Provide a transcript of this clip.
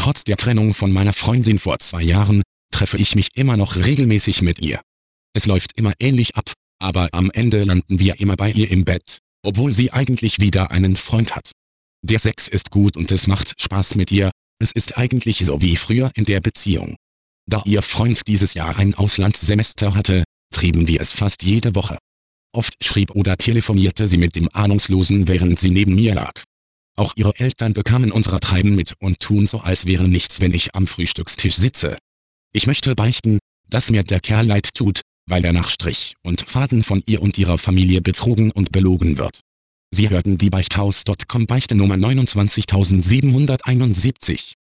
Trotz der Trennung von meiner Freundin vor 2 Jahren, treffe ich mich immer noch regelmäßig mit ihr. Es läuft immer ähnlich ab, aber am Ende landen wir immer bei ihr im Bett, obwohl sie eigentlich wieder einen Freund hat. Der Sex ist gut und es macht Spaß mit ihr, es ist eigentlich so wie früher in der Beziehung. Da ihr Freund dieses Jahr ein Auslandssemester hatte, trieben wir es fast jede Woche. Oft schrieb oder telefonierte sie mit dem Ahnungslosen, während sie neben mir lag. Auch ihre Eltern bekamen unser Treiben mit und tun so, als wäre nichts, wenn ich am Frühstückstisch sitze. Ich möchte beichten, dass mir der Kerl leid tut, weil er nach Strich und Faden von ihr und ihrer Familie betrogen und belogen wird. Sie hörten die Beichthaus.com Beichte Nummer 29771.